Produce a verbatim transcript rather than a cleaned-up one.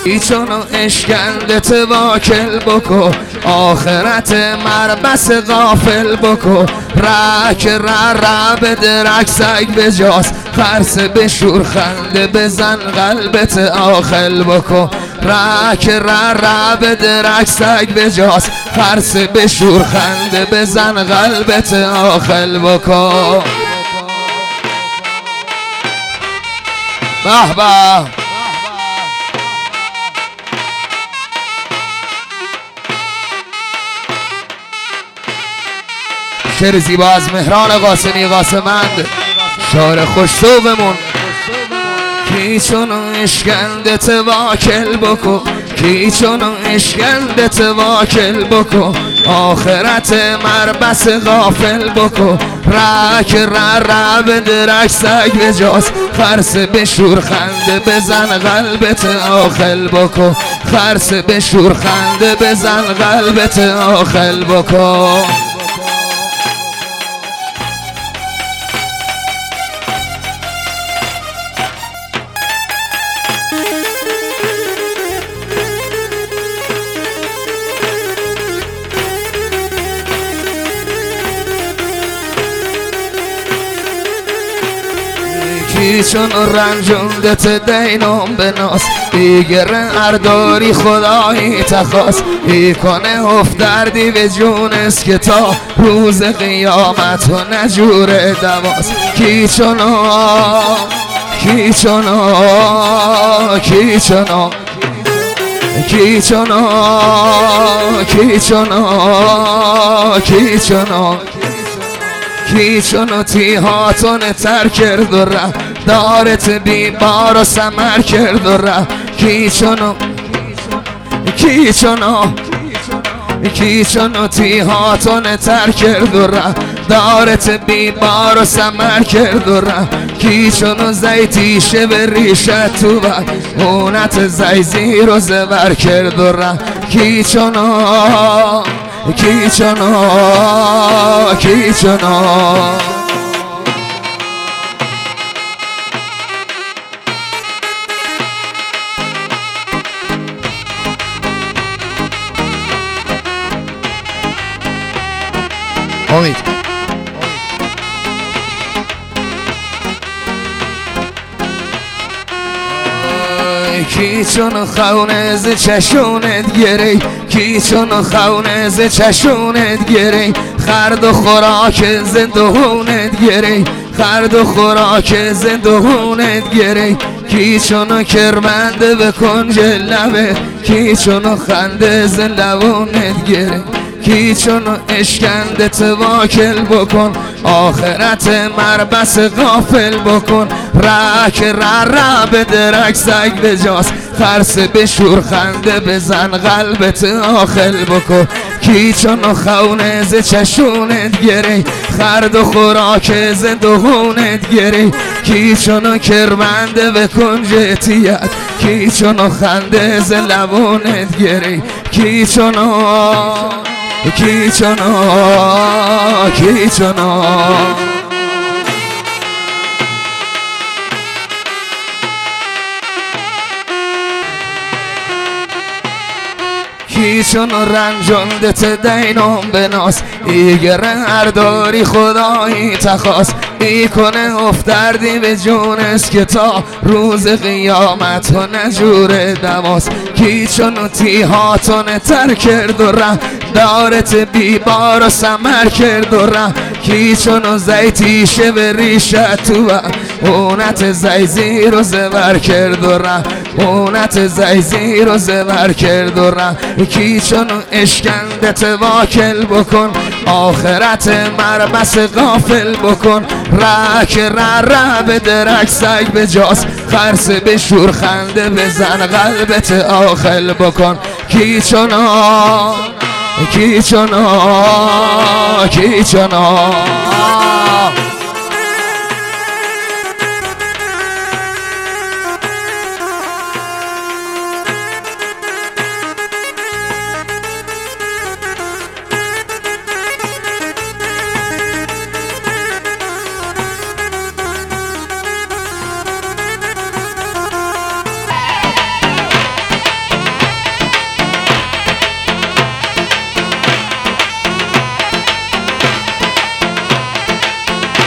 ایچونو اشکندت واکل بکو آخرت مربس غافل بکو رک را را به درک سگ بجاس خرس بشور خنده بزن قلبت آخل بکو رک را را به درک سگ بجاس خرس بشور خنده بزن قلبت آخل بکو به به شعر زیبا از مهران قاسمی قاسمند شعر خوش‌صوبمون کیچونو اشکندت واکل بکو کیچونو اشکندت واکل بکو آخرت مربس غافل بکو رک را را به درک سگ بجاس خرس بشور خنده بزن قلبت آخل بکو خرس بشور خنده بزن قلبت آخل بکو چون رنجوندت دینم بناس دیگر ارداری خدایی تخواست ای کنه هفت دردی به جونست که تا روز قیامت و نجور دواست کی چونو کی چونو کی چونو کی چونو کی چونو کی چونو کی چونو تیهاتون تر کرد و ره دارت بیبار و سمر کرد و ره کی چونو کی چونو کی چونو تیهاتون تر کرد و ره دارت بیبار و سمر کرد و ره کی چونو زیتیشه به ریشت تو بر اونت زی زیر و زبر کرد و ره کی چونو کی چونو کی چونو امید کی چون خونه ز چشونت گری کی چون خونه ز چشونت گری خرد و خوراک زندهونت گری خرد و خوراک زندهونت گری کی چون کرمنده به کنج لبه کی چون خنده ز لبونت گری کی چون اشکندت واکل بکن آخرت مربس غافل بکن رک را را به درک سگ بجاس خرس بشور خنده بزن قلبت آخل بکن کی چون خونه ز چشونت گری خرد و خوراک ز دهونت گری کی چون کرمنده به کنج تیت کی چون خنده ز لبونت گری کی چون کی چونو کی چونو کی چون رنجوندت دینم بناس ایگر ارداری خدایی تخواست ای کنه افتردی به جونست که تا روز قیامت و نجور دواست کی چون تیهاتون تر کرد و ره دارت بیبار و سمر کرد و ره کی چون زیتیشه به ریشت تو اونت زی زیر و زبر کرد و ره اونت زی زیر و زبر کرد و ره کی چون اشکندت واکل بکن آخرت مربس غافل بکن رک را را به درک سگ بجاس خرس بشور خنده بزن قلبت آخل بکن کی چونو کی چونو کی چونو